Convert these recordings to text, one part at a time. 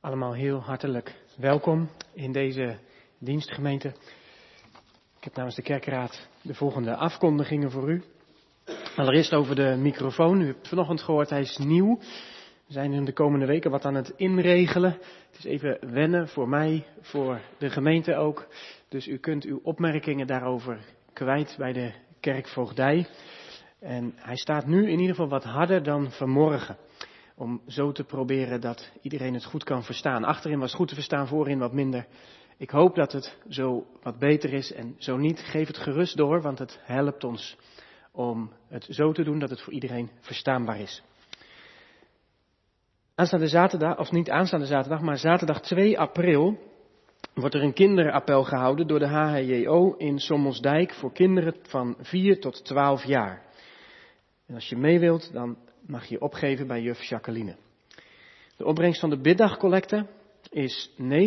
Allemaal heel hartelijk welkom in deze dienstgemeente. Ik heb namens de kerkraad de volgende afkondigingen voor u. Allereerst over de microfoon. U hebt vanochtend gehoord, hij is nieuw. We zijn in de komende weken wat aan het inregelen. Het is even wennen voor mij, voor de gemeente ook. Dus u kunt uw opmerkingen daarover kwijt bij de kerkvoogdij. En hij staat nu in ieder geval wat harder dan vanmorgen. Om zo te proberen dat iedereen het goed kan verstaan. Achterin was goed te verstaan, voorin wat minder. Ik hoop dat het zo wat beter is en zo niet, geef het gerust door, want het helpt ons om het zo te doen dat het voor iedereen verstaanbaar is. Aanstaande zaterdag, of niet aanstaande zaterdag, maar zaterdag 2 april wordt er een kinderappel gehouden door de HHJO in Sommelsdijk voor kinderen van 4 tot 12 jaar. En als je mee wilt, dan mag je opgeven bij juf Jacqueline. De opbrengst van de biddagcollecte is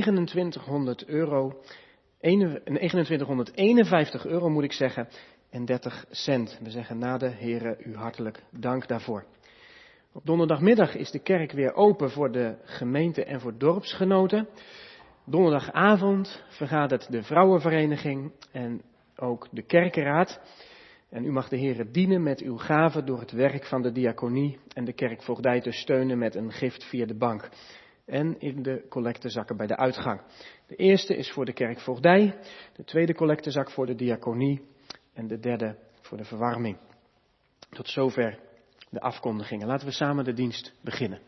€2951 moet ik zeggen, en 30 cent. We zeggen na de Here u hartelijk dank daarvoor. Op donderdagmiddag is de kerk weer open voor de gemeente en voor dorpsgenoten. Donderdagavond vergadert de vrouwenvereniging en ook de kerkenraad. En u mag de Here dienen met uw gaven door het werk van de diaconie en de kerkvoogdij te steunen met een gift via de bank. En in de collectezakken bij de uitgang. De eerste is voor de kerkvoogdij, de tweede collectezak voor de diaconie en de derde voor de verwarming. Tot zover de afkondigingen. Laten we samen de dienst beginnen.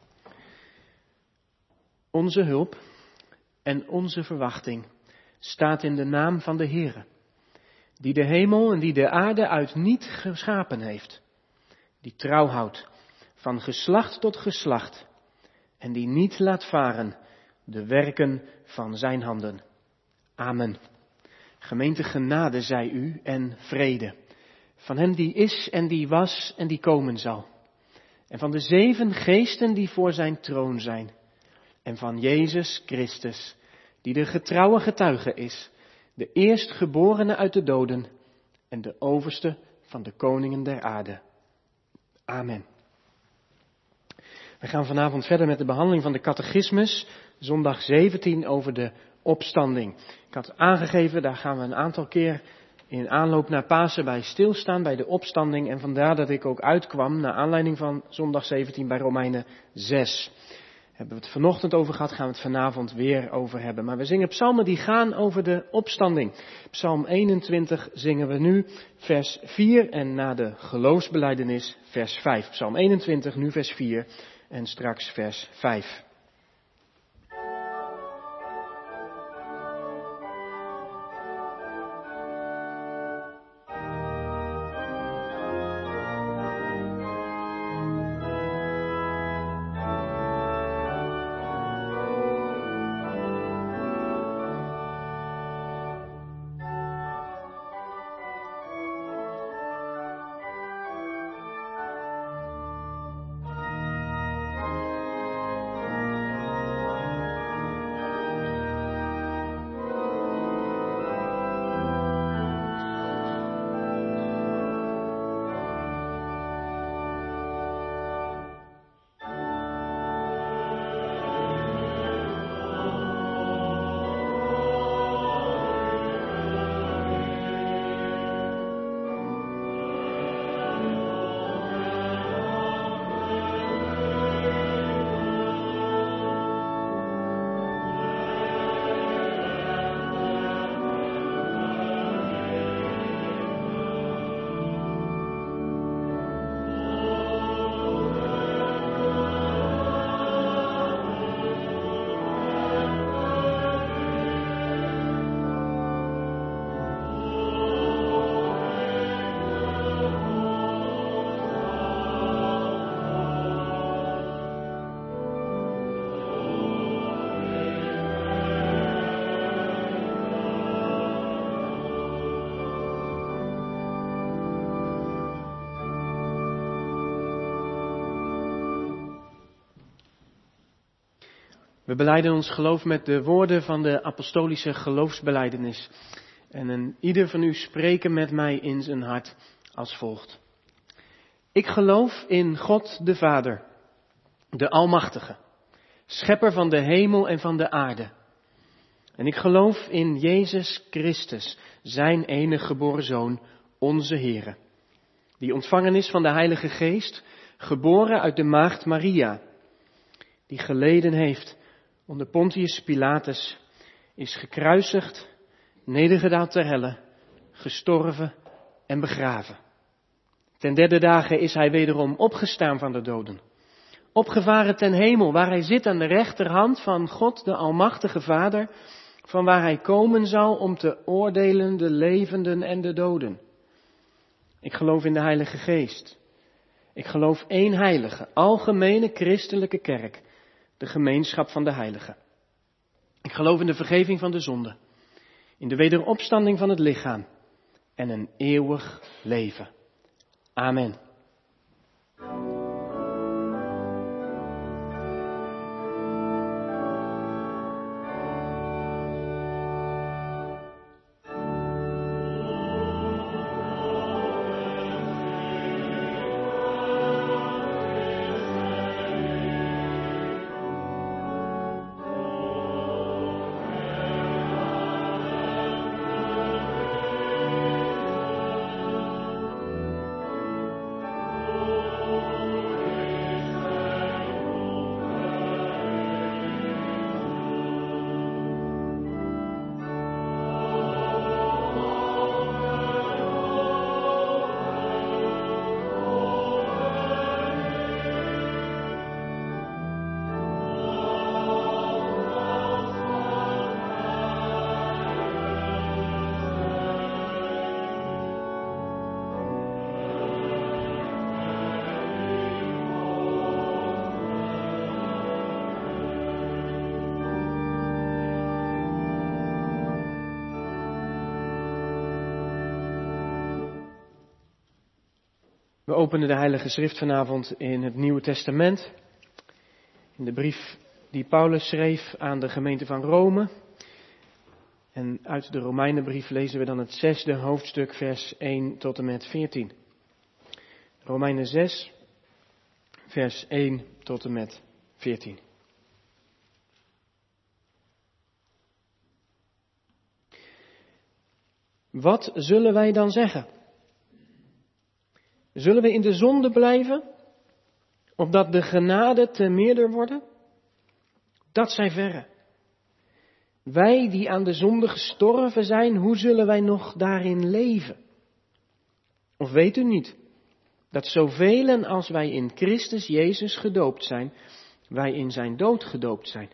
Onze hulp en onze verwachting staat in de naam van de Here, die de hemel en die de aarde uit niet geschapen heeft, die trouw houdt van geslacht tot geslacht en die niet laat varen de werken van zijn handen. Amen. Gemeente, genade zij u en vrede van hem die is en die was en die komen zal, en van de 7 geesten die voor zijn troon zijn, en van Jezus Christus, die de getrouwe getuige is, de eerstgeborene uit de doden en de overste van de koningen der aarde. Amen. We gaan vanavond verder met de behandeling van de catechismus, zondag 17 over de opstanding. Ik had aangegeven, daar gaan we een aantal keer in aanloop naar Pasen bij stilstaan, bij de opstanding. En vandaar dat ik ook uitkwam, naar aanleiding van zondag 17 bij Romeinen 6. Hebben we het vanochtend over gehad, gaan we het vanavond weer over hebben. Maar we zingen psalmen die gaan over de opstanding. Psalm 21 zingen we nu, vers 4 en na de geloofsbelijdenis vers 5. Psalm 21, nu vers 4 en straks vers 5. We belijden ons geloof met de woorden van de apostolische geloofsbelijdenis. En ieder van u spreken met mij in zijn hart als volgt. Ik geloof in God de Vader, de Almachtige, schepper van de hemel en van de aarde. En ik geloof in Jezus Christus, zijn enige geboren Zoon, onze Heere, die ontvangen is van de Heilige Geest, geboren uit de maagd Maria, die geleden heeft onder Pontius Pilatus, is gekruisigd, nedergedaald ter helle, gestorven en begraven. Ten derde dagen is hij wederom opgestaan van de doden, opgevaren ten hemel, waar hij zit aan de rechterhand van God, de Almachtige Vader, van waar hij komen zal om te oordelen de levenden en de doden. Ik geloof in de Heilige Geest. Ik geloof één heilige, algemene christelijke kerk, de gemeenschap van de heiligen. Ik geloof in de vergeving van de zonde, in de wederopstanding van het lichaam en een eeuwig leven. Amen. We openen de Heilige Schrift vanavond in het Nieuwe Testament, in de brief die Paulus schreef aan de gemeente van Rome. En uit de Romeinenbrief lezen we dan het 6e hoofdstuk, vers 1 tot en met 14. Romeinen 6, vers 1 tot en met 14. Wat zullen wij dan zeggen? Zullen we in de zonde blijven, opdat de genade te meerder worden? Dat zij verre. Wij die aan de zonde gestorven zijn, hoe zullen wij nog daarin leven? Of weet u niet, dat zoveel als wij in Christus Jezus gedoopt zijn, wij in zijn dood gedoopt zijn?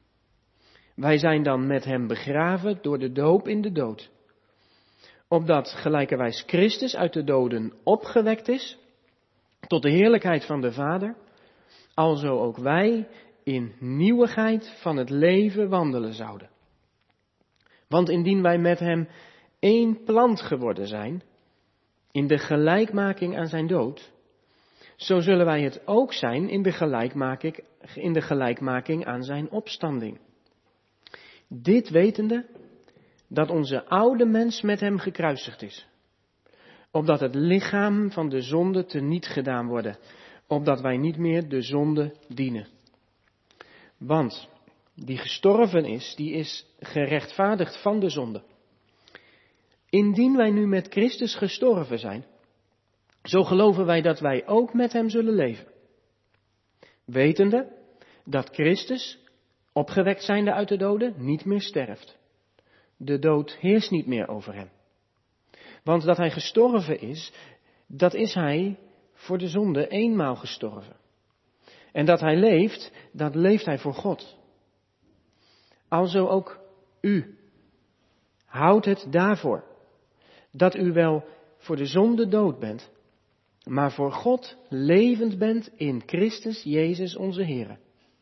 Wij zijn dan met hem begraven door de doop in de dood. Opdat gelijkerwijs Christus uit de doden opgewekt is, tot de heerlijkheid van de Vader, alzo ook wij in nieuwigheid van het leven wandelen zouden. Want indien wij met hem één plant geworden zijn, in de gelijkmaking aan zijn dood, zo zullen wij het ook zijn in de gelijkmaking aan zijn opstanding. Dit wetende, dat onze oude mens met hem gekruisigd is, opdat het lichaam van de zonde teniet gedaan worden, opdat wij niet meer de zonde dienen. Want die gestorven is, die is gerechtvaardigd van de zonde. Indien wij nu met Christus gestorven zijn, zo geloven wij dat wij ook met hem zullen leven. Wetende dat Christus, opgewekt zijnde uit de doden, niet meer sterft. De dood heerst niet meer over hem. Want dat hij gestorven is, dat is hij voor de zonde eenmaal gestorven. En dat hij leeft, dat leeft hij voor God. Alzo ook u. Houd het daarvoor, dat u wel voor de zonde dood bent, maar voor God levend bent in Christus Jezus onze Heere.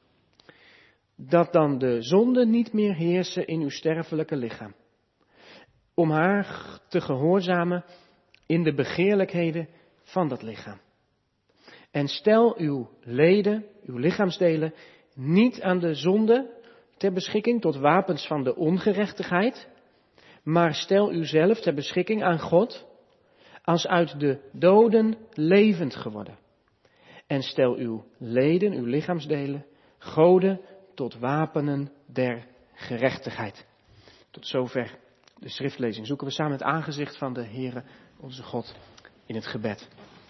Dat dan de zonde niet meer heersen in uw sterfelijke lichaam, om haar te gehoorzamen in de begeerlijkheden van dat lichaam. En stel uw leden, uw lichaamsdelen, niet aan de zonde ter beschikking tot wapens van de ongerechtigheid, maar stel uzelf ter beschikking aan God, als uit de doden levend geworden. En stel uw leden, uw lichaamsdelen, goden tot wapenen der gerechtigheid. Tot zover de schriftlezing. Zoeken we samen het aangezicht van de Heere, onze God, in het gebed.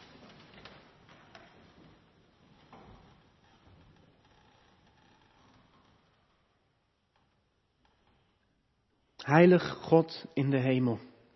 Heilig God in de hemel.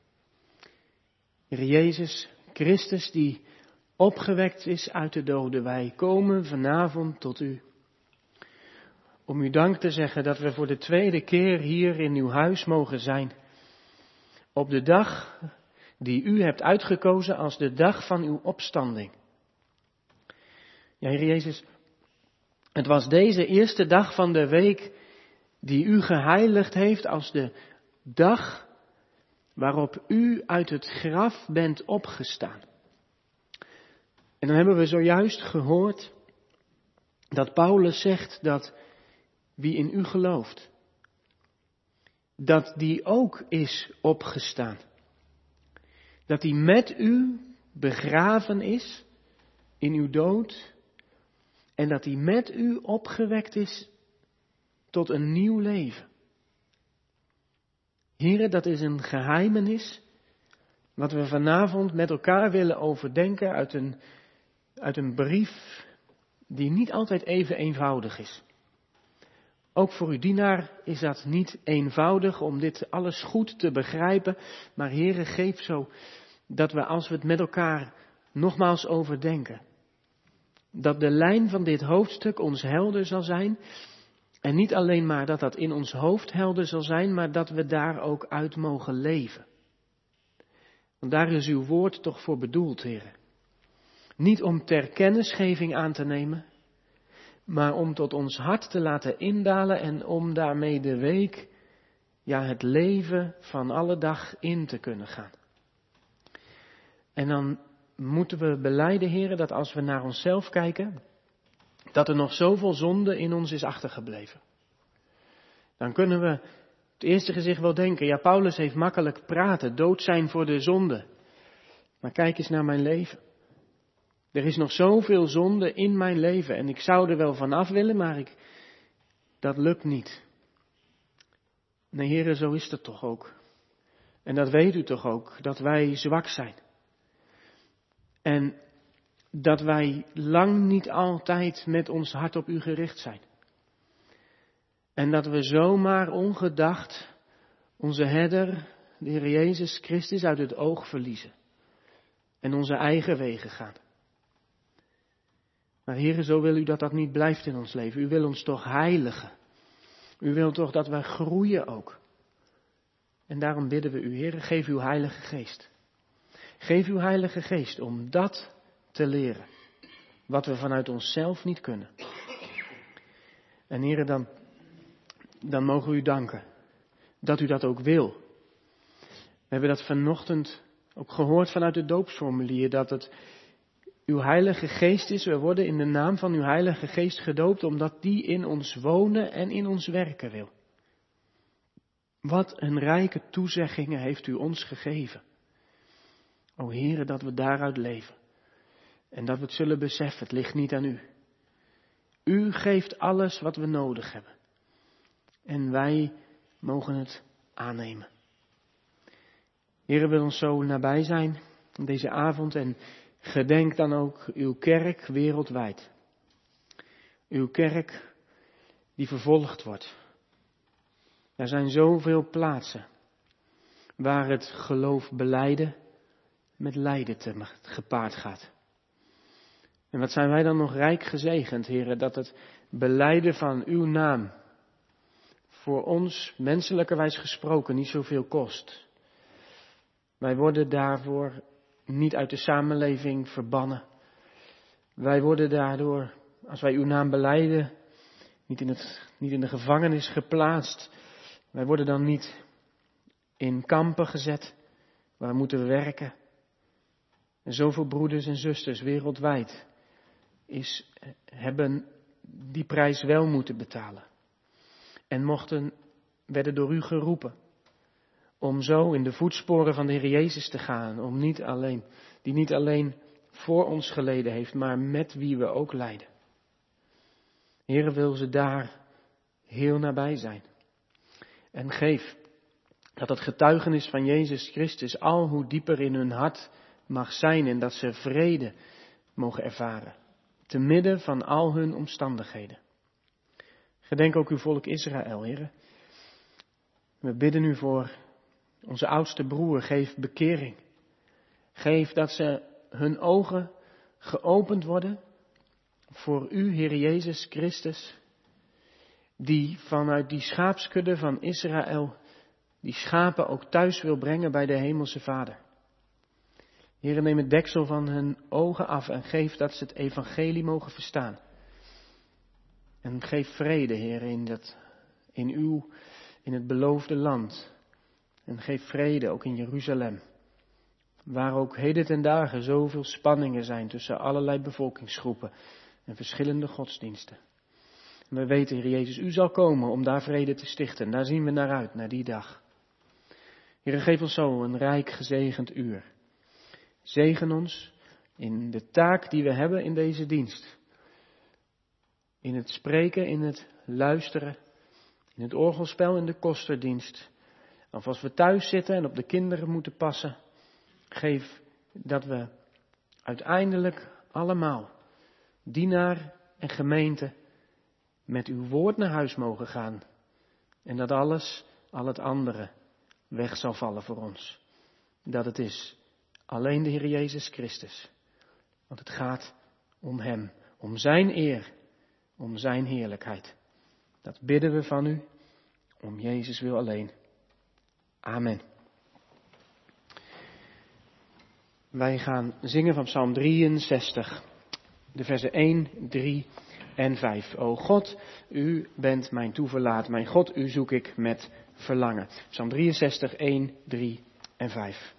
Heer Jezus Christus die opgewekt is uit de doden. Wij komen vanavond tot u. Om u dank te zeggen dat we voor de tweede keer hier in uw huis mogen zijn. Op de dag die u hebt uitgekozen als de dag van uw opstanding. Ja, Heer Jezus, het was deze eerste dag van de week die u geheiligd heeft als de dag waarop u uit het graf bent opgestaan. En dan hebben we zojuist gehoord dat Paulus zegt dat wie in u gelooft, dat die ook is opgestaan. Dat die met u begraven is in uw dood en dat die met u opgewekt is tot een nieuw leven. Heren, dat is een geheimenis wat we vanavond met elkaar willen overdenken uit een brief die niet altijd even eenvoudig is. Ook voor uw dienaar is dat niet eenvoudig om dit alles goed te begrijpen, maar Heere, geef zo dat we als we het met elkaar nogmaals overdenken, dat de lijn van dit hoofdstuk ons helder zal zijn. En niet alleen maar dat dat in ons hoofd helder zal zijn, maar dat we daar ook uit mogen leven. Want daar is uw woord toch voor bedoeld, Heer. Niet om ter kennisgeving aan te nemen, maar om tot ons hart te laten indalen en om daarmee de week, ja het leven van alle dag in te kunnen gaan. En dan moeten we belijden, Heer, dat als we naar onszelf kijken, dat er nog zoveel zonde in ons is achtergebleven. Dan kunnen we het eerste gezicht wel denken, ja, Paulus heeft makkelijk praten, dood zijn voor de zonde. Maar kijk eens naar mijn leven. Er is nog zoveel zonde in mijn leven en ik zou er wel van af willen, maar dat lukt niet. Nee, Heere, zo is het toch ook. En dat weet u toch ook, dat wij zwak zijn. En dat wij lang niet altijd met ons hart op u gericht zijn. En dat we zomaar ongedacht onze herder, de Heer Jezus Christus, uit het oog verliezen. En onze eigen wegen gaan. Maar Heere, zo wil u dat dat niet blijft in ons leven. U wil ons toch heiligen. U wilt toch dat wij groeien ook. En daarom bidden we u, Heere, geef uw Heilige Geest. Geef uw Heilige Geest om dat te leren. Wat we vanuit onszelf niet kunnen. En Heere, dan mogen we u danken. Dat u dat ook wil. We hebben dat vanochtend ook gehoord vanuit het doopsformulier. Dat het uw Heilige Geest is. We worden in de naam van uw Heilige Geest gedoopt. Omdat die in ons wonen en in ons werken wil. Wat een rijke toezeggingen heeft u ons gegeven. O Heere, dat we daaruit leven. En dat we het zullen beseffen, het ligt niet aan u. U geeft alles wat we nodig hebben. En wij mogen het aannemen. Heere, wil ons zo nabij zijn deze avond en gedenk dan ook uw kerk wereldwijd. Uw kerk die vervolgd wordt. Er zijn zoveel plaatsen waar het geloof belijden met lijden gepaard gaat. En wat zijn wij dan nog rijk gezegend, Heere, dat het belijden van uw naam voor ons, menselijkerwijs gesproken, niet zoveel kost. Wij worden daarvoor niet uit de samenleving verbannen. Wij worden daardoor, als wij uw naam belijden, niet in de gevangenis geplaatst. Wij worden dan niet in kampen gezet, waar moeten we werken. En zoveel broeders en zusters wereldwijd hebben die prijs wel moeten betalen. En werden door u geroepen om zo in de voetsporen van de Heer Jezus te gaan. Om die niet alleen voor ons geleden heeft, maar met wie we ook lijden. Heere, wil ze daar heel nabij zijn. En geef dat het getuigenis van Jezus Christus al hoe dieper in hun hart mag zijn en dat ze vrede mogen ervaren, te midden van al hun omstandigheden. Gedenk ook uw volk Israël, Heere. We bidden u voor onze oudste broer, geef bekering. Geef dat ze hun ogen geopend worden voor u, Heer Jezus Christus, die vanuit die schaapskudde van Israël die schapen ook thuis wil brengen bij de Hemelse Vader. Heer, neem het deksel van hun ogen af en geef dat ze het evangelie mogen verstaan. En geef vrede, Heer, in het beloofde land. En geef vrede ook in Jeruzalem. Waar ook heden ten dagen zoveel spanningen zijn tussen allerlei bevolkingsgroepen en verschillende godsdiensten. En we weten, Heer Jezus, u zal komen om daar vrede te stichten. Daar zien we naar uit, naar die dag. Heer, geef ons zo een rijk gezegend uur. Zegen ons in de taak die we hebben in deze dienst. In het spreken, in het luisteren, in het orgelspel, in de kosterdienst. Of als we thuis zitten en op de kinderen moeten passen. Geef dat we uiteindelijk allemaal, dienaar en gemeente, met uw woord naar huis mogen gaan. En dat alles, al het andere, weg zal vallen voor ons. Dat het is alleen de Heer Jezus Christus. Want het gaat om Hem, om Zijn eer, om Zijn heerlijkheid. Dat bidden we van u, om Jezus wil alleen. Amen. Wij gaan zingen van Psalm 63, de versen 1, 3 en 5. O God, u bent mijn toeverlaat, mijn God, u zoek ik met verlangen. Psalm 63, 1, 3 en 5.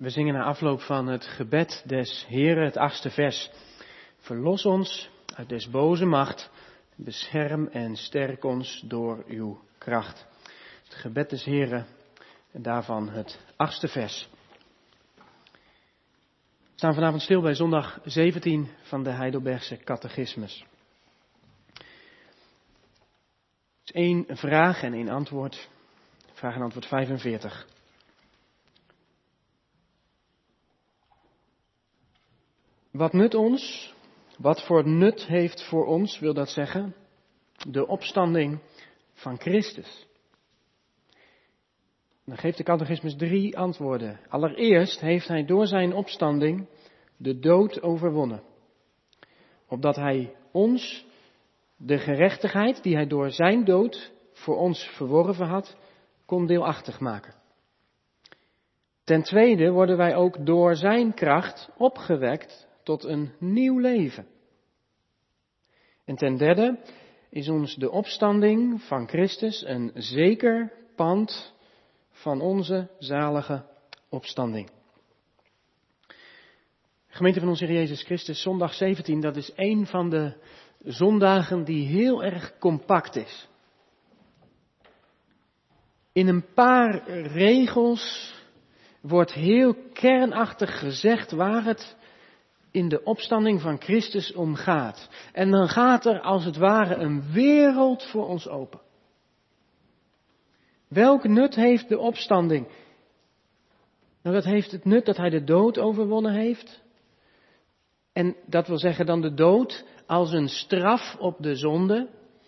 We zingen na afloop van het gebed des Heren, het 8e vers. Verlos ons uit des boze macht, bescherm en sterk ons door uw kracht. Het gebed des Heren en daarvan het 8e vers. We staan vanavond stil bij zondag 17 van de Heidelbergse catechismus. Dus 1 vraag en 1 antwoord. Vraag en antwoord 45. Wat nut ons, wat voor nut heeft voor ons, wil dat zeggen, de opstanding van Christus? Dan geeft de catechismus 3 antwoorden. Allereerst heeft hij door zijn opstanding de dood overwonnen. Opdat hij ons de gerechtigheid die hij door zijn dood voor ons verworven had, kon deelachtig maken. Ten tweede worden wij ook door zijn kracht opgewekt tot een nieuw leven. En ten derde is ons de opstanding van Christus een zeker pand van onze zalige opstanding. Gemeente van onze Heer Jezus Christus, zondag 17, dat is een van de zondagen die heel erg compact is. In een paar regels wordt heel kernachtig gezegd waar het in de opstanding van Christus om gaat. En dan gaat er als het ware een wereld voor ons open. Welk nut heeft de opstanding? Nou, dat heeft het nut dat hij de dood overwonnen heeft. En dat wil zeggen dan de dood als een straf op de zonde.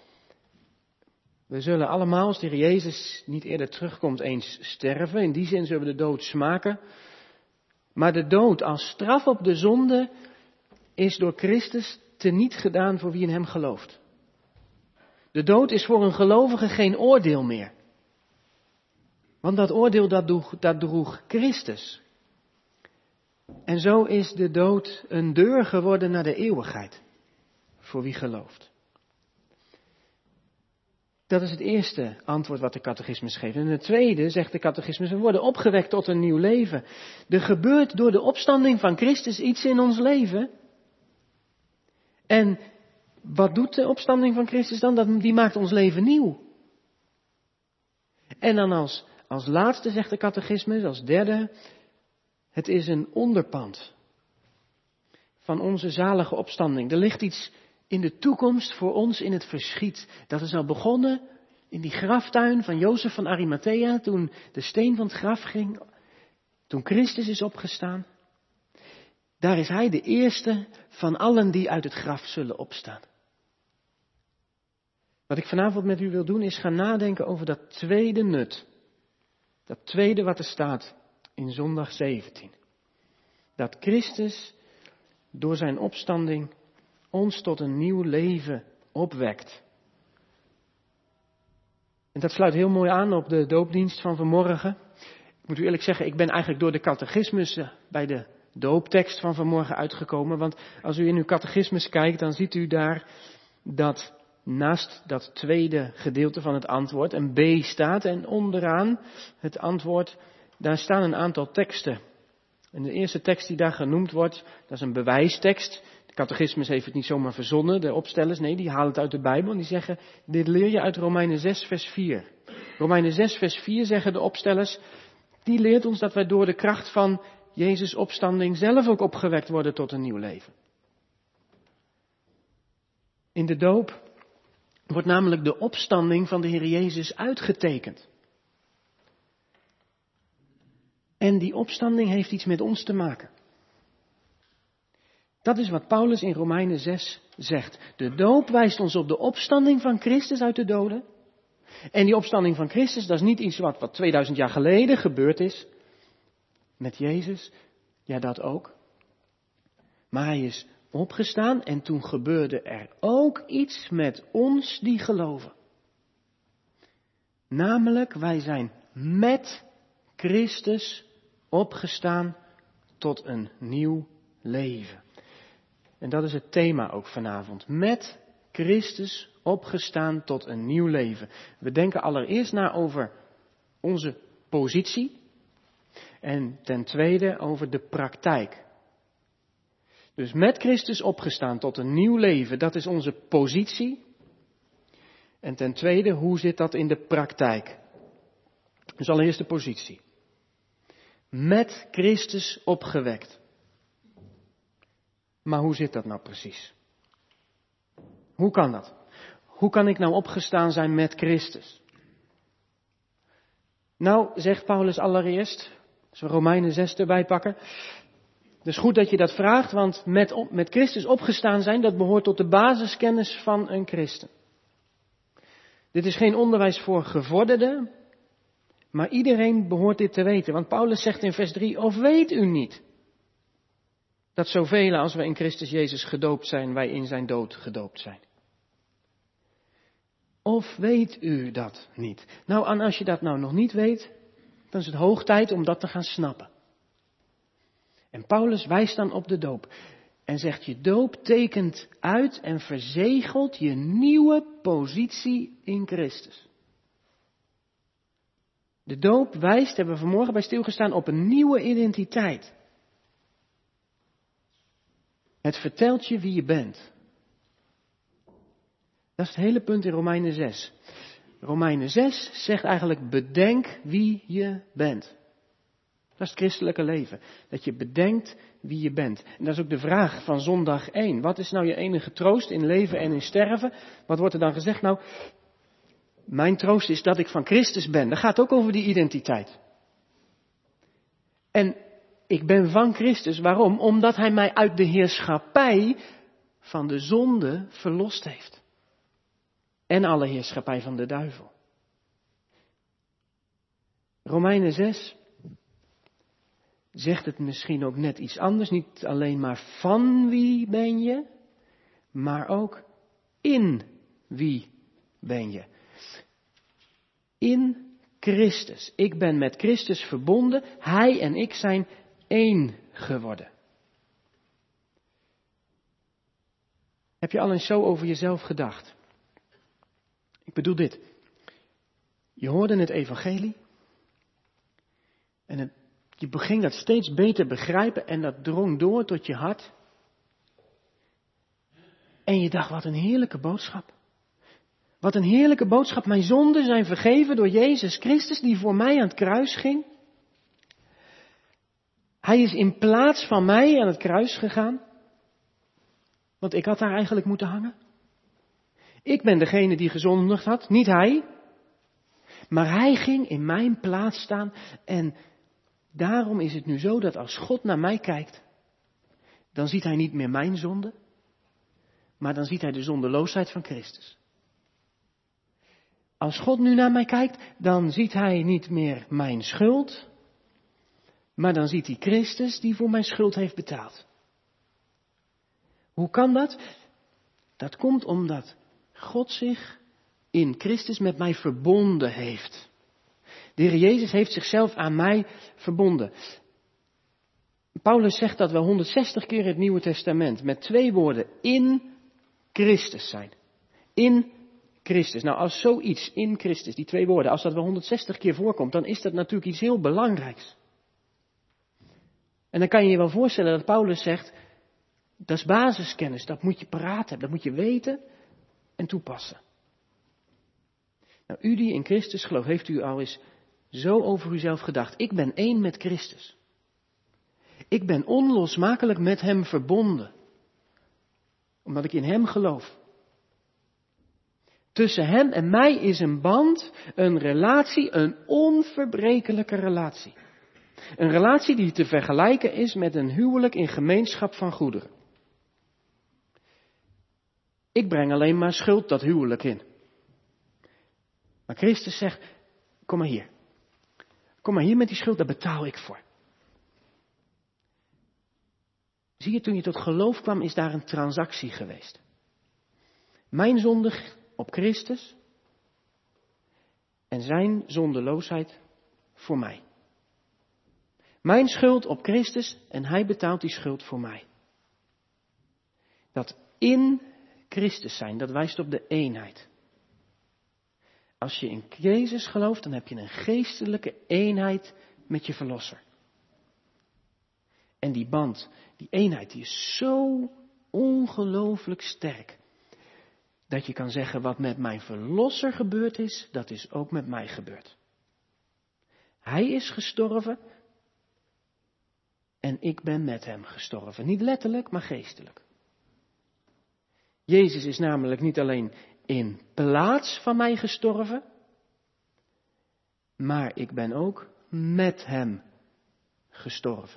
We zullen allemaal, als de Heer Jezus niet eerder terugkomt, eens sterven. In die zin zullen we de dood smaken. Maar de dood als straf op de zonde is door Christus teniet gedaan voor wie in hem gelooft. De dood is voor een gelovige geen oordeel meer. Want dat oordeel dat droeg Christus. En zo is de dood een deur geworden naar de eeuwigheid. Voor wie gelooft. Dat is het eerste antwoord wat de catechismus geeft. En het tweede zegt de catechismus, we worden opgewekt tot een nieuw leven. Er gebeurt door de opstanding van Christus iets in ons leven. En wat doet de opstanding van Christus dan? Die maakt ons leven nieuw. En dan als laatste zegt de catechismus, als derde, het is een onderpand van onze zalige opstanding. Er ligt iets in de toekomst voor ons in het verschiet. Dat is al begonnen in die graftuin van Jozef van Arimathea, toen de steen van het graf ging, toen Christus is opgestaan. Daar is hij de eerste van allen die uit het graf zullen opstaan. Wat ik vanavond met u wil doen is gaan nadenken over dat tweede nut. Dat tweede wat er staat in zondag 17. Dat Christus door zijn opstanding ons tot een nieuw leven opwekt. En dat sluit heel mooi aan op de doopdienst van vanmorgen. Ik moet u eerlijk zeggen, ik ben eigenlijk door de catechismus bij de dooptekst van vanmorgen uitgekomen. Want als u in uw catechismus kijkt, dan ziet u daar dat naast dat tweede gedeelte van het antwoord een B staat. En onderaan het antwoord, daar staan een aantal teksten. En de eerste tekst die daar genoemd wordt, dat is een bewijstekst. De catechismus heeft het niet zomaar verzonnen, de opstellers, nee, die halen het uit de Bijbel en die zeggen, dit leer je uit Romeinen 6 vers 4. Romeinen 6 vers 4 zeggen de opstellers, die leert ons dat wij door de kracht van Jezus' opstanding zelf ook opgewekt worden tot een nieuw leven. In de doop wordt namelijk de opstanding van de Heer Jezus uitgetekend. En die opstanding heeft iets met ons te maken. Dat is wat Paulus in Romeinen 6 zegt. De doop wijst ons op de opstanding van Christus uit de doden. En die opstanding van Christus, dat is niet iets wat 2000 jaar geleden gebeurd is. Met Jezus, ja dat ook. Maar hij is opgestaan en toen gebeurde er ook iets met ons die geloven. Namelijk, wij zijn met Christus opgestaan tot een nieuw leven. En dat is het thema ook vanavond. Met Christus opgestaan tot een nieuw leven. We denken allereerst na over onze positie. En ten tweede over de praktijk. Dus met Christus opgestaan tot een nieuw leven, dat is onze positie. En ten tweede, hoe zit dat in de praktijk? Dus allereerst de positie. Met Christus opgewekt. Maar hoe zit dat nou precies? Hoe kan dat? Hoe kan ik nou opgestaan zijn met Christus? Nou, zegt Paulus allereerst, als we Romeinen 6 erbij pakken. Het is goed dat je dat vraagt, want met Christus opgestaan zijn, dat behoort tot de basiskennis van een christen. Dit is geen onderwijs voor gevorderden, maar iedereen behoort dit te weten. Want Paulus zegt in vers 3, of weet u niet, dat zoveel als we in Christus Jezus gedoopt zijn, wij in zijn dood gedoopt zijn. Of weet u dat niet? Nou, en als je dat nou nog niet weet, dan is het hoog tijd om dat te gaan snappen. En Paulus wijst dan op de doop. En zegt, je doop tekent uit en verzegelt je nieuwe positie in Christus. De doop wijst, hebben we vanmorgen bij stilgestaan, op een nieuwe identiteit. Het vertelt je wie je bent. Dat is het hele punt in Romeinen 6. Romeinen 6 zegt eigenlijk, bedenk wie je bent. Dat is het christelijke leven. Dat je bedenkt wie je bent. En dat is ook de vraag van zondag 1. Wat is nou je enige troost in leven en in sterven? Wat wordt er dan gezegd? Nou, mijn troost is dat ik van Christus ben. Dat gaat ook over die identiteit. En ik ben van Christus. Waarom? Omdat hij mij uit de heerschappij van de zonde verlost heeft. En alle heerschappij van de duivel. Romeinen 6 zegt het misschien ook net iets anders. Niet alleen maar van wie ben je, maar ook in wie ben je. In Christus. Ik ben met Christus verbonden. Hij en ik zijn één geworden. Heb je al eens zo over jezelf gedacht? Ik bedoel dit. Je hoorde het evangelie. En je beging dat steeds beter begrijpen en dat drong door tot je hart. En je dacht, wat een heerlijke boodschap. Wat een heerlijke boodschap. Mijn zonden zijn vergeven door Jezus Christus die voor mij aan het kruis ging. Hij is in plaats van mij aan het kruis gegaan. Want ik had daar eigenlijk moeten hangen. Ik ben degene die gezondigd had, niet hij. Maar hij ging in mijn plaats staan en daarom is het nu zo dat als God naar mij kijkt, dan ziet hij niet meer mijn zonde, maar dan ziet hij de zondeloosheid van Christus. Als God nu naar mij kijkt, dan ziet hij niet meer mijn schuld, maar dan ziet hij Christus die voor mijn schuld heeft betaald. Hoe kan dat? Dat komt omdat God zich in Christus met mij verbonden heeft. De Heer Jezus heeft zichzelf aan mij verbonden. Paulus zegt dat wel 160 keer in het Nieuwe Testament. Met 2 woorden. In Christus zijn. In Christus. Nou, als zoiets in Christus, die 2 woorden, als dat wel 160 keer voorkomt, dan is dat natuurlijk iets heel belangrijks. En dan kan je je wel voorstellen dat Paulus zegt, dat is basiskennis, dat moet je paraat hebben, dat moet je weten en toepassen. Nou, u die in Christus gelooft, heeft u al eens zo over uzelf gedacht. Ik ben één met Christus. Ik ben onlosmakelijk met hem verbonden. Omdat ik in hem geloof. Tussen hem en mij is een band, een relatie, een onverbrekelijke relatie. Een relatie die te vergelijken is met een huwelijk in gemeenschap van goederen. Ik breng alleen maar schuld dat huwelijk in. Maar Christus zegt, kom maar hier. Kom maar hier met die schuld, daar betaal ik voor. Zie je, toen je tot geloof kwam, is daar een transactie geweest. Mijn zonde op Christus en zijn zondeloosheid voor mij. Mijn schuld op Christus en hij betaalt die schuld voor mij. Dat in Christus zijn, dat wijst op de eenheid. Als je in Jezus gelooft, dan heb je een geestelijke eenheid met je verlosser. En die band, die eenheid, die is zo ongelooflijk sterk. Dat je kan zeggen, wat met mijn verlosser gebeurd is, dat is ook met mij gebeurd. Hij is gestorven en ik ben met hem gestorven. Niet letterlijk, maar geestelijk. Jezus is namelijk niet alleen in plaats van mij gestorven, maar ik ben ook met hem gestorven.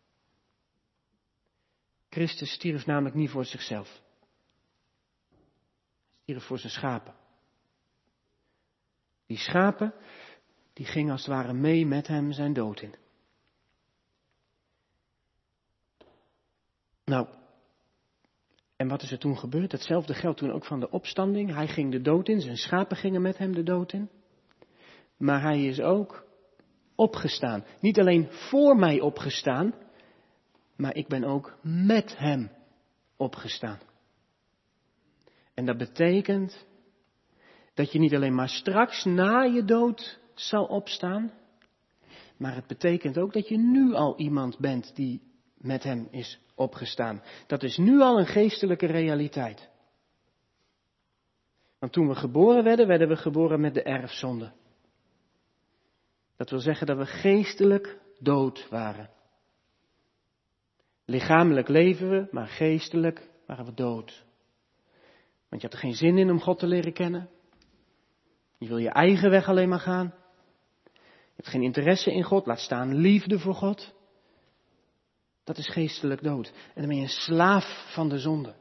Christus stierf namelijk niet voor zichzelf. Hij stierf voor zijn schapen. Die schapen, die gingen als het ware mee met hem zijn dood in. Nou, en wat is er toen gebeurd? Hetzelfde geldt toen ook van de opstanding. Hij ging de dood in, zijn schapen gingen met hem de dood in. Maar hij is ook opgestaan. Niet alleen voor mij opgestaan, maar ik ben ook met hem opgestaan. En dat betekent dat je niet alleen maar straks na je dood zal opstaan, maar het betekent ook dat je nu al iemand bent die met hem is opgestaan. Dat is nu al een geestelijke realiteit. Want toen we geboren werden we geboren met de erfzonde. Dat wil zeggen dat we geestelijk dood waren. Lichamelijk leven we, maar geestelijk waren we dood. Want je had er geen zin in om God te leren kennen. Je wil je eigen weg alleen maar gaan. Je hebt geen interesse in God, laat staan liefde voor God. Dat is geestelijk dood. En dan ben je een slaaf van de zonde.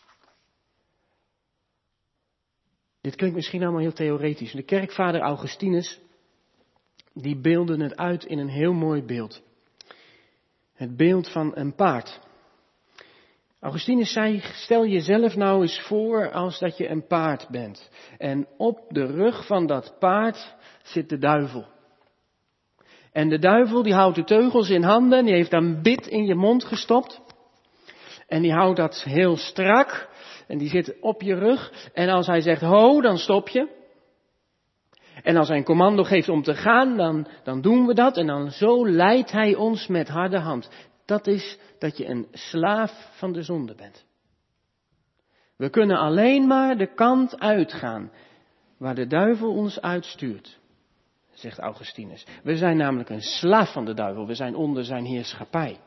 Dit klinkt misschien allemaal heel theoretisch. De kerkvader Augustinus, die beeldde het uit in een heel mooi beeld. Het beeld van een paard. Augustinus zei, stel jezelf nou eens voor als dat je een paard bent. En op de rug van dat paard zit de duivel. En de duivel die houdt de teugels in handen, die heeft een bit in je mond gestopt. En die houdt dat heel strak en die zit op je rug. En als hij zegt ho, dan stop je. En als hij een commando geeft om te gaan, dan doen we dat. En dan zo leidt hij ons met harde hand. Dat is dat je een slaaf van de zonde bent. We kunnen alleen maar de kant uitgaan waar de duivel ons uitstuurt, zegt Augustinus. We zijn namelijk een slaaf van de duivel. We zijn onder zijn heerschappij.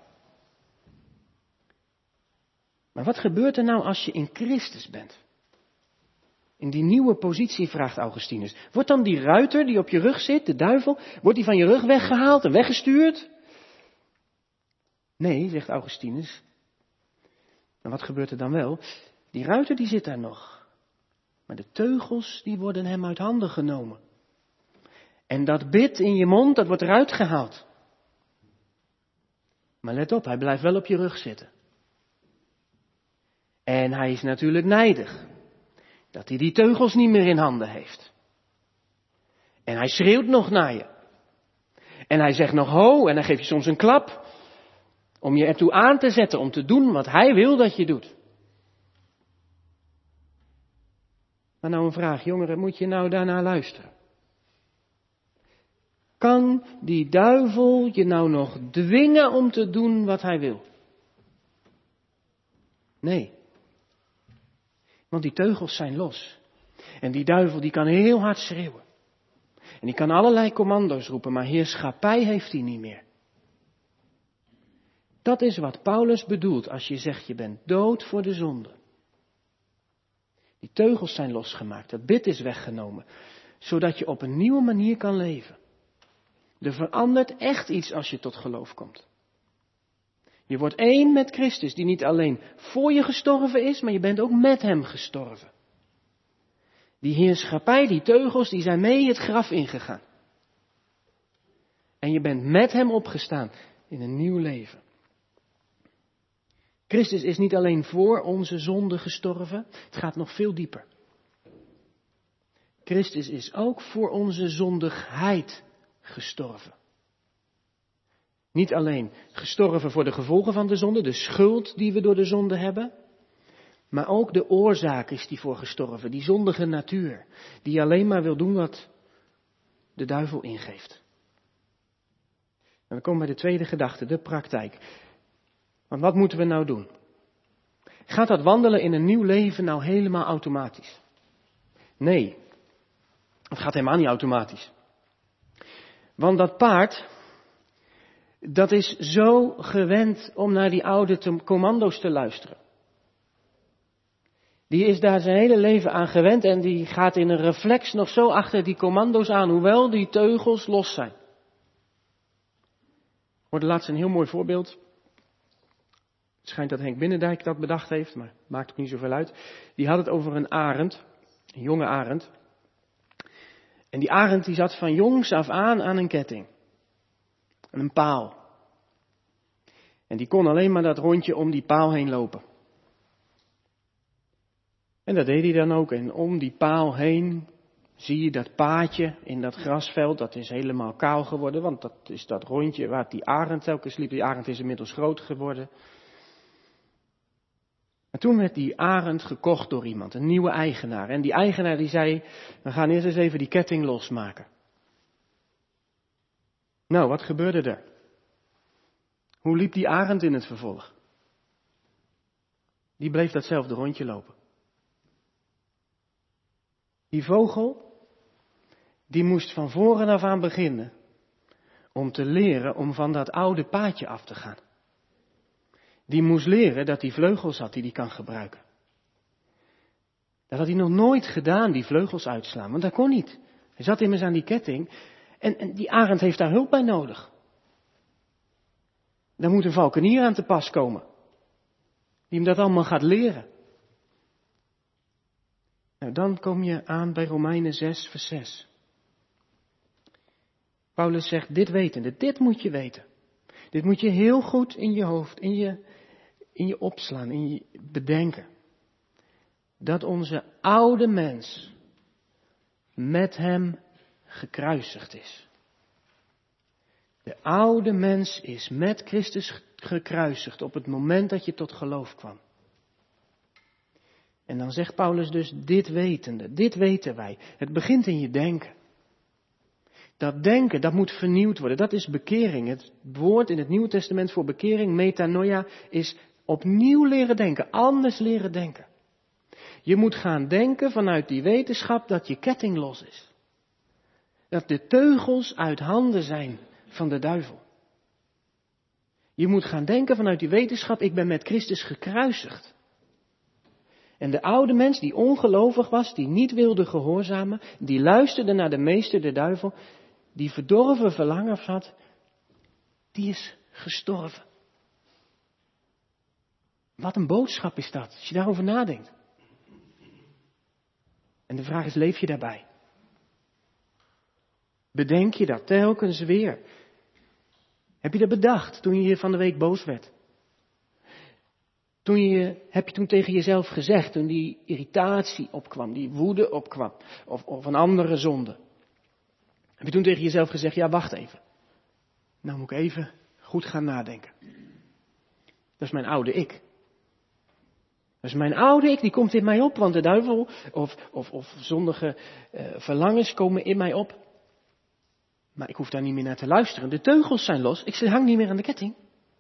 Maar wat gebeurt er nou als je in Christus bent? In die nieuwe positie, vraagt Augustinus. Wordt dan die ruiter die op je rug zit, de duivel, wordt die van je rug weggehaald en weggestuurd? Nee, zegt Augustinus. Maar wat gebeurt er dan wel? Die ruiter die zit daar nog. Maar de teugels die worden hem uit handen genomen. En dat bit in je mond, dat wordt eruit gehaald. Maar let op, hij blijft wel op je rug zitten. En hij is natuurlijk nijdig. Dat hij die teugels niet meer in handen heeft. En hij schreeuwt nog naar je. En hij zegt nog ho en dan geeft je soms een klap. Om je ertoe aan te zetten om te doen wat hij wil dat je doet. Maar nou een vraag, jongeren, moet je nou daarnaar luisteren? Kan die duivel je nou nog dwingen om te doen wat hij wil? Nee. Want die teugels zijn los. En die duivel die kan heel hard schreeuwen. En die kan allerlei commando's roepen, maar heerschappij heeft hij niet meer. Dat is wat Paulus bedoelt als je zegt je bent dood voor de zonde. Die teugels zijn losgemaakt, dat bit is weggenomen, zodat je op een nieuwe manier kan leven. Er verandert echt iets als je tot geloof komt. Je wordt één met Christus, die niet alleen voor je gestorven is, maar je bent ook met hem gestorven. Die heerschappij, die teugels, die zijn mee het graf ingegaan. En je bent met hem opgestaan in een nieuw leven. Christus is niet alleen voor onze zonde gestorven, het gaat nog veel dieper. Christus is ook voor onze zondigheid gestorven. Niet alleen gestorven voor de gevolgen van de zonde, de schuld die we door de zonde hebben, maar ook de oorzaak is die voor gestorven, die zondige natuur, die alleen maar wil doen wat de duivel ingeeft. En dan komen we bij de tweede gedachte, de praktijk. Want wat moeten we nou doen? Gaat dat wandelen in een nieuw leven nou helemaal automatisch? Nee, het gaat helemaal niet automatisch. Want dat paard, dat is zo gewend om naar die oude commando's te luisteren. Die is daar zijn hele leven aan gewend en die gaat in een reflex nog zo achter die commando's aan, hoewel die teugels los zijn. Ik hoorde laatst een heel mooi voorbeeld. Het schijnt dat Henk Binnendijk dat bedacht heeft, maar maakt ook niet zoveel uit. Die had het over een arend, een jonge arend. En die arend die zat van jongs af aan een ketting. Een paal. En die kon alleen maar dat rondje om die paal heen lopen. En dat deed hij dan ook. En om die paal heen zie je dat paadje in dat grasveld, dat is helemaal kaal geworden. Want dat is dat rondje waar die arend telkens liep. Die arend is inmiddels groot geworden. Maar toen werd die arend gekocht door iemand, een nieuwe eigenaar. En die eigenaar die zei, we gaan eerst eens even die ketting losmaken. Nou, wat gebeurde er? Hoe liep die arend in het vervolg? Die bleef datzelfde rondje lopen. Die vogel, die moest van voren af aan beginnen om te leren om van dat oude paadje af te gaan. Die moest leren dat hij vleugels had die hij kan gebruiken. Dat had hij nog nooit gedaan, die vleugels uitslaan, want dat kon niet. Hij zat immers aan die ketting en die arend heeft daar hulp bij nodig. Daar moet een valkenier aan te pas komen, die hem dat allemaal gaat leren. Nou, dan kom je aan bij Romeinen 6, vers 6. Paulus zegt, dit wetende, dit moet je weten. Dit moet je heel goed in je hoofd, in je opslaan, in je bedenken. Dat onze oude mens met hem gekruisigd is. De oude mens is met Christus gekruisigd op het moment dat je tot geloof kwam. En dan zegt Paulus dus, dit wetende, dit weten wij. Het begint in je denken. Dat denken, dat moet vernieuwd worden. Dat is bekering. Het woord in het Nieuwe Testament voor bekering, metanoia, is opnieuw leren denken, anders leren denken. Je moet gaan denken vanuit die wetenschap dat je ketting los is. Dat de teugels uit handen zijn van de duivel. Je moet gaan denken vanuit die wetenschap, ik ben met Christus gekruisigd. En de oude mens die ongelovig was, die niet wilde gehoorzamen, die luisterde naar de meester, de duivel, die verdorven verlangens had, die is gestorven. Wat een boodschap is dat, als je daarover nadenkt. En de vraag is, leef je daarbij? Bedenk je dat telkens weer? Heb je dat bedacht toen je van de week boos werd? Heb je toen tegen jezelf gezegd, toen die irritatie opkwam, die woede opkwam, of een andere zonde? Heb je toen tegen jezelf gezegd, ja wacht even. Nou moet ik even goed gaan nadenken. Dat is mijn oude ik. Dat is mijn oude ik, die komt in mij op, want de duivel of zondige verlangens komen in mij op. Maar ik hoef daar niet meer naar te luisteren. De teugels zijn los, ik hang niet meer aan de ketting.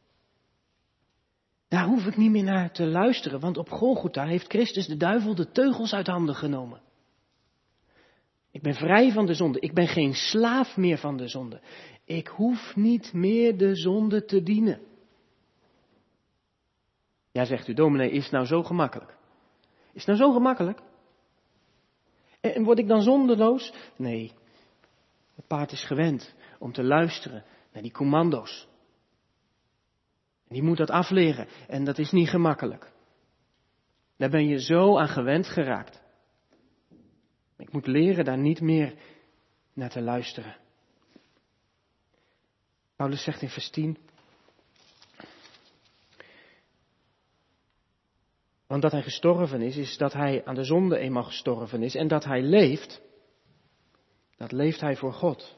Daar hoef ik niet meer naar te luisteren, want op Golgotha heeft Christus de duivel de teugels uit handen genomen. Ik ben vrij van de zonde, ik ben geen slaaf meer van de zonde. Ik hoef niet meer de zonde te dienen. Ja, zegt u, dominee, is het nou zo gemakkelijk? Is het nou zo gemakkelijk? En word ik dan zondeloos? Nee, het paard is gewend om te luisteren naar die commando's. Die moet dat afleren en dat is niet gemakkelijk. Daar ben je zo aan gewend geraakt. Ik moet leren daar niet meer naar te luisteren. Paulus zegt in vers 10. Want dat hij gestorven is dat hij aan de zonde eenmaal gestorven is. En dat hij leeft, dat leeft hij voor God.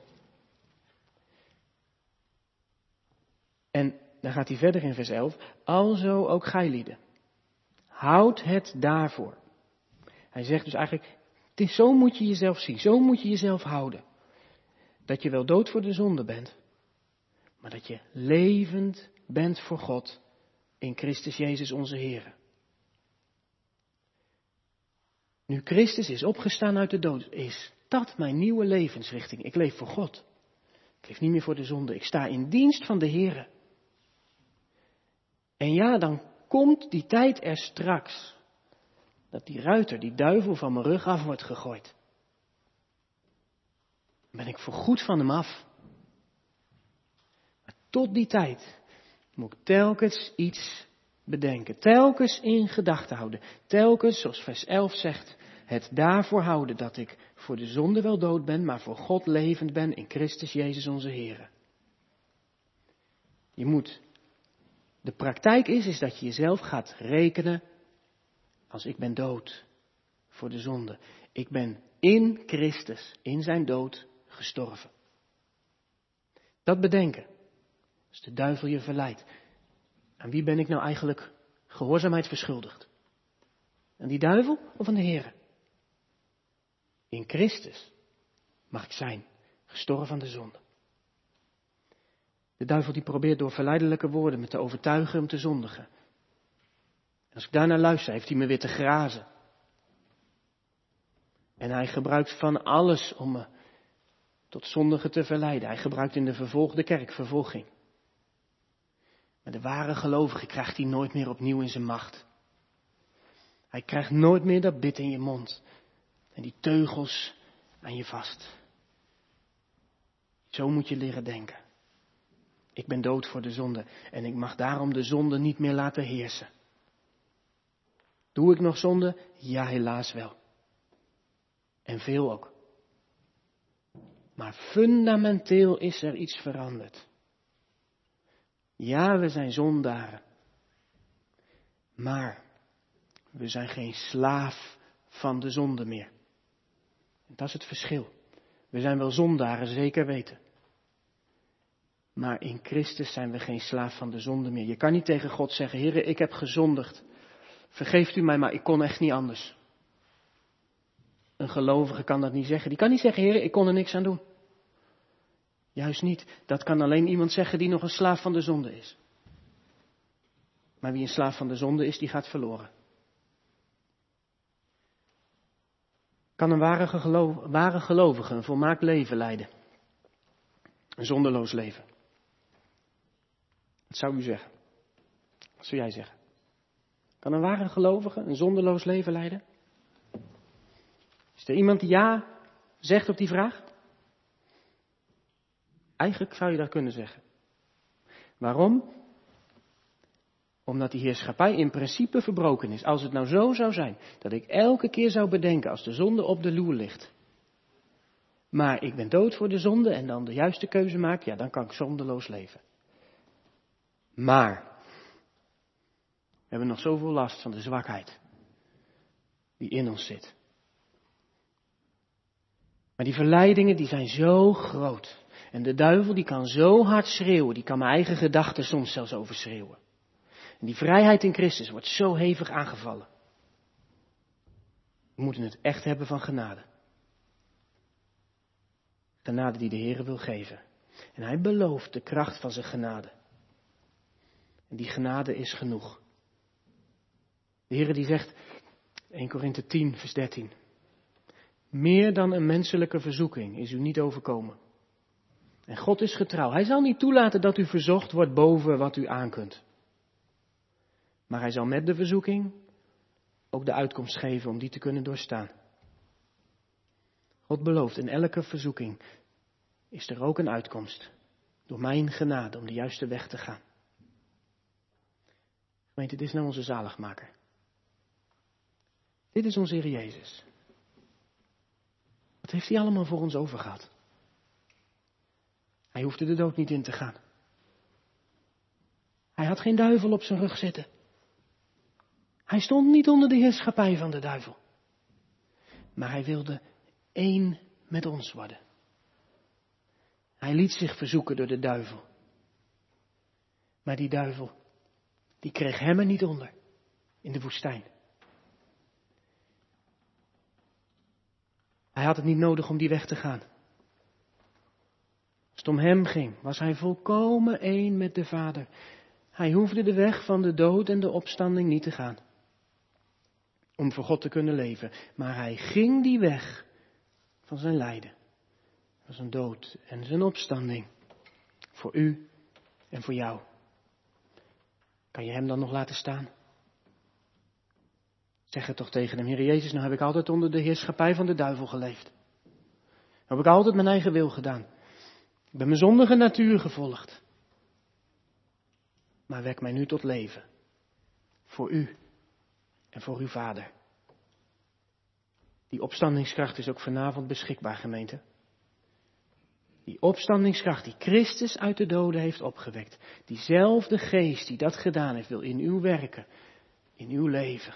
En dan gaat hij verder in vers 11. Alzo ook gijlieden. Houd het daarvoor. Hij zegt dus eigenlijk, zo moet je jezelf zien, zo moet je jezelf houden. Dat je wel dood voor de zonde bent, Maar dat je levend bent voor God in Christus Jezus onze Heer. Nu Christus is opgestaan uit de dood, is dat mijn nieuwe levensrichting. Ik leef voor God. Ik leef niet meer voor de zonde. Ik sta in dienst van de Heer. En ja, dan komt die tijd er straks. Dat die ruiter, die duivel van mijn rug af wordt gegooid. Dan ben ik voorgoed van hem af. Maar tot die tijd moet ik telkens iets bedenken. Telkens in gedachten houden. Telkens, zoals vers 11 zegt, het daarvoor houden dat ik voor de zonde wel dood ben, maar voor God levend ben in Christus Jezus onze Heer. De praktijk is dat je jezelf gaat rekenen als ik ben dood voor de zonde. Ik ben in Christus, in zijn dood, gestorven. Dat bedenken, als de duivel je verleidt. Aan wie ben ik nou eigenlijk gehoorzaamheid verschuldigd? Aan die duivel of aan de Heer? In Christus mag ik zijn, gestorven aan de zonde. De duivel die probeert door verleidelijke woorden me te overtuigen om te zondigen. En als ik daarnaar luister, heeft hij me weer te grazen. En hij gebruikt van alles om me tot zondigen te verleiden. Hij gebruikt in de vervolgde kerk vervolging. Maar de ware gelovige krijgt hij nooit meer opnieuw in zijn macht. Hij krijgt nooit meer dat bit in je mond. En die teugels aan je vast. Zo moet je leren denken. Ik ben dood voor de zonde en ik mag daarom de zonde niet meer laten heersen. Doe ik nog zonde? Ja, helaas wel. En veel ook. Maar fundamenteel is er iets veranderd. Ja, we zijn zondaren. Maar we zijn geen slaaf van de zonde meer. En dat is het verschil. We zijn wel zondaren, zeker weten. Maar in Christus zijn we geen slaaf van de zonde meer. Je kan niet tegen God zeggen, Heere, ik heb gezondigd. Vergeeft u mij, maar ik kon echt niet anders. Een gelovige kan dat niet zeggen. Die kan niet zeggen, Heere, ik kon er niks aan doen. Juist niet. Dat kan alleen iemand zeggen die nog een slaaf van de zonde is. Maar wie een slaaf van de zonde is, die gaat verloren. Kan een ware gelovige een volmaakt leven leiden? Een zonderloos leven? Wat zou u zeggen? Wat zou jij zeggen? Kan een ware gelovige een zonderloos leven leiden? Is er iemand die ja zegt op die vraag? Eigenlijk zou je dat kunnen zeggen. Waarom? Omdat die heerschappij in principe verbroken is. Als het nou zo zou zijn dat ik elke keer zou bedenken als de zonde op de loer ligt. Maar ik ben dood voor de zonde en dan de juiste keuze maak, ja, dan kan ik zonderloos leven. Maar we hebben nog zoveel last van de zwakheid die in ons zit. Maar die verleidingen die zijn zo groot. En de duivel die kan zo hard schreeuwen, die kan mijn eigen gedachten soms zelfs overschreeuwen. En die vrijheid in Christus wordt zo hevig aangevallen. We moeten het echt hebben van genade. Genade die de Heer wil geven. En hij belooft de kracht van zijn genade. En die genade is genoeg. De Heer die zegt, 1 Korinthe 10 vers 13. Meer dan een menselijke verzoeking is u niet overkomen. En God is getrouw. Hij zal niet toelaten dat u verzocht wordt boven wat u aankunt. Maar hij zal met de verzoeking ook de uitkomst geven om die te kunnen doorstaan. God belooft, in elke verzoeking is er ook een uitkomst. Door mijn genade om de juiste weg te gaan. Gemeente, dit is nou onze zaligmaker. Dit is onze Heer Jezus. Wat heeft hij allemaal voor ons over gehad? Hij hoefde de dood niet in te gaan. Hij had geen duivel op zijn rug zitten. Hij stond niet onder de heerschappij van de duivel. Maar hij wilde één met ons worden. Hij liet zich verzoeken door de duivel. Maar die duivel, die kreeg hem er niet onder in de woestijn. Hij had het niet nodig om die weg te gaan. het om hem ging, was hij volkomen één met de Vader. Hij hoefde de weg van de dood en de opstanding niet te gaan. Om voor God te kunnen leven. Maar hij ging die weg van zijn lijden. Van zijn dood en zijn opstanding. Voor u en voor jou. Kan je hem dan nog laten staan? Zeg het toch tegen hem, Heer Jezus, nou heb ik altijd onder de heerschappij van de duivel geleefd. Nou heb ik altijd mijn eigen wil gedaan. Ik ben mijn zondige natuur gevolgd. Maar wek mij nu tot leven. Voor u en voor uw Vader. Die opstandingskracht is ook vanavond beschikbaar, gemeente. Die opstandingskracht die Christus uit de doden heeft opgewekt. Diezelfde geest die dat gedaan heeft, wil in uw werken, in uw leven.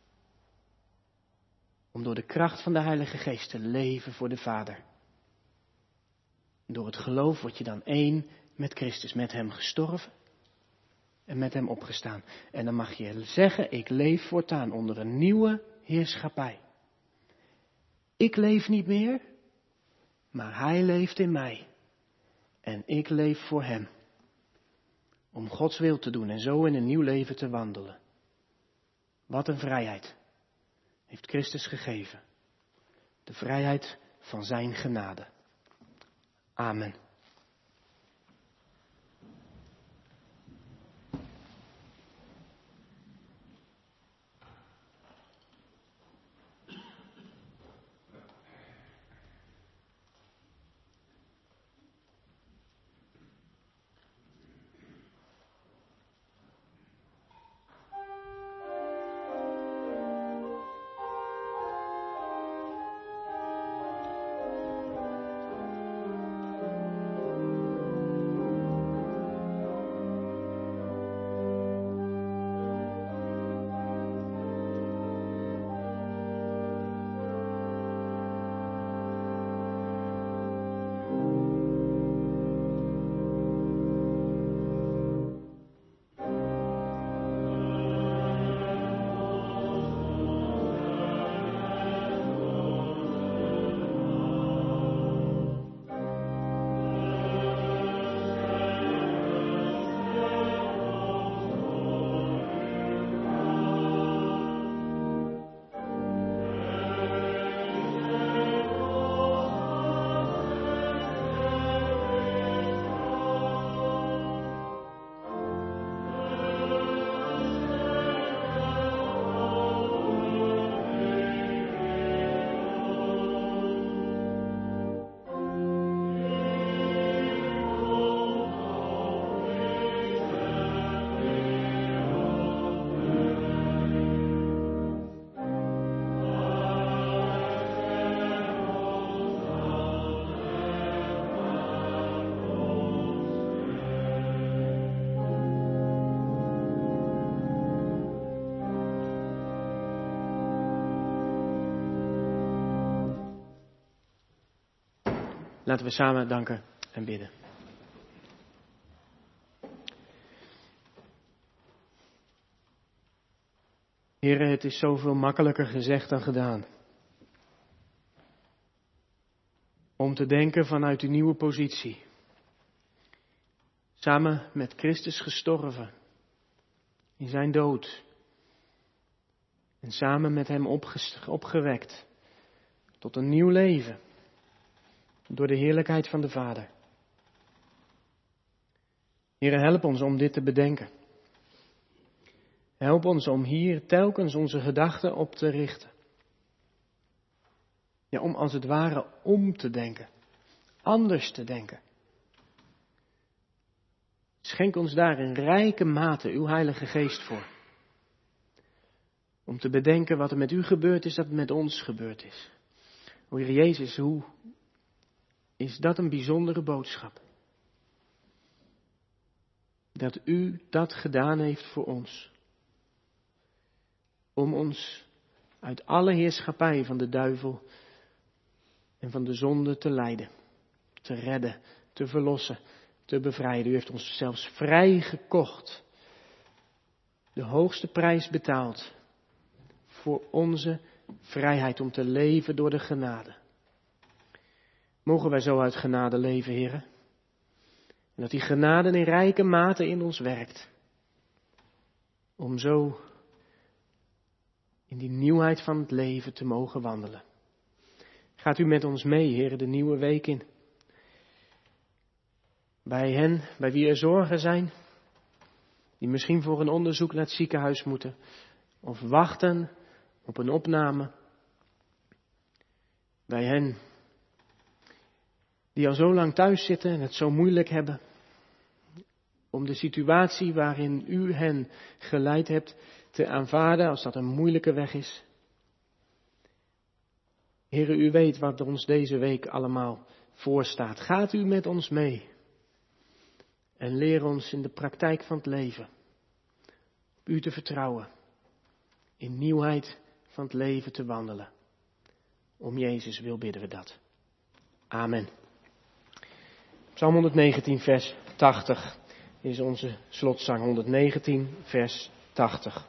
Om door de kracht van de Heilige Geest te leven voor de Vader. Door het geloof word je dan één met Christus, met hem gestorven en met hem opgestaan. En dan mag je zeggen, ik leef voortaan onder een nieuwe heerschappij. Ik leef niet meer, maar hij leeft in mij. En ik leef voor hem. Om Gods wil te doen en zo in een nieuw leven te wandelen. Wat een vrijheid heeft Christus gegeven. De vrijheid van zijn genade. Amen. Laten we samen danken en bidden. Heere, het is zoveel makkelijker gezegd dan gedaan. Om te denken vanuit die nieuwe positie. Samen met Christus gestorven. In zijn dood. En samen met hem opgewekt. Tot een nieuw leven. Door de heerlijkheid van de Vader. Heere, help ons om dit te bedenken. Help ons om hier telkens onze gedachten op te richten. Ja, om als het ware om te denken. Anders te denken. Schenk ons daar in rijke mate uw Heilige Geest voor. Om te bedenken wat er met u gebeurd is, dat het met ons gebeurd is. O Heer Jezus, hoe is dat een bijzondere boodschap? Dat u dat gedaan heeft voor ons. Om ons uit alle heerschappij van de duivel en van de zonde te leiden. Te redden, te verlossen, te bevrijden. U heeft ons zelfs vrij gekocht. De hoogste prijs betaald. Voor onze vrijheid om te leven door de genade. Mogen wij zo uit genade leven, Heere? En dat die genade in rijke mate in ons werkt. Om zo in die nieuwheid van het leven te mogen wandelen. Gaat u met ons mee, Heer, de nieuwe week in. Bij hen, bij wie er zorgen zijn, die misschien voor een onderzoek naar het ziekenhuis moeten, of wachten op een opname. Bij hen die al zo lang thuis zitten en het zo moeilijk hebben, om de situatie waarin u hen geleid hebt te aanvaarden als dat een moeilijke weg is. Heere, u weet wat ons deze week allemaal voorstaat. Gaat u met ons mee en leer ons in de praktijk van het leven op u te vertrouwen, in nieuwheid van het leven te wandelen. Om Jezus wil bidden we dat. Amen. Psalm 119 vers 80 is onze slotzang. 119 vers 80.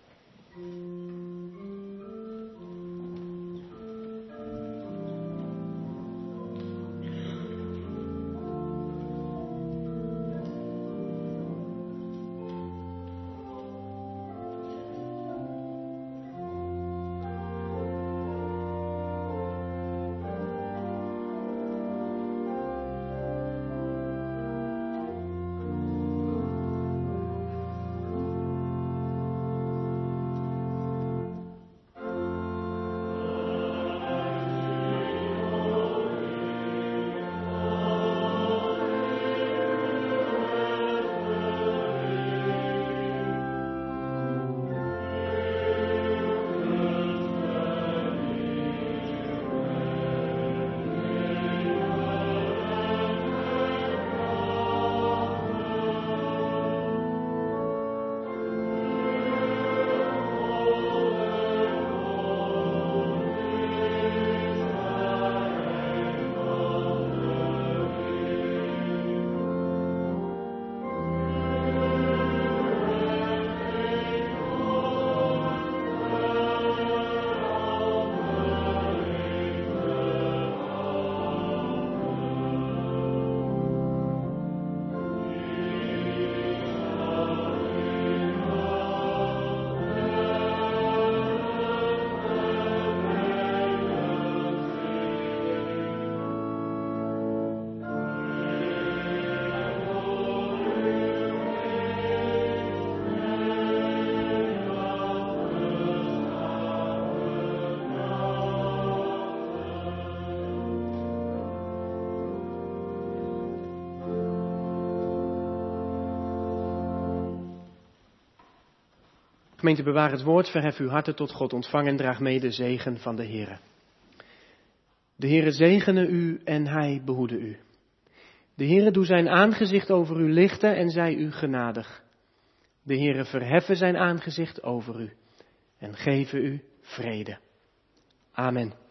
Gemeente, bewaar het woord, verhef uw harten tot God, ontvang en draag mee de zegen van de Heere. De Heere zegene u en hij behoede u. De Heere doe zijn aangezicht over u lichten en zij u genadig. De Heere verheffen zijn aangezicht over u en geven u vrede. Amen.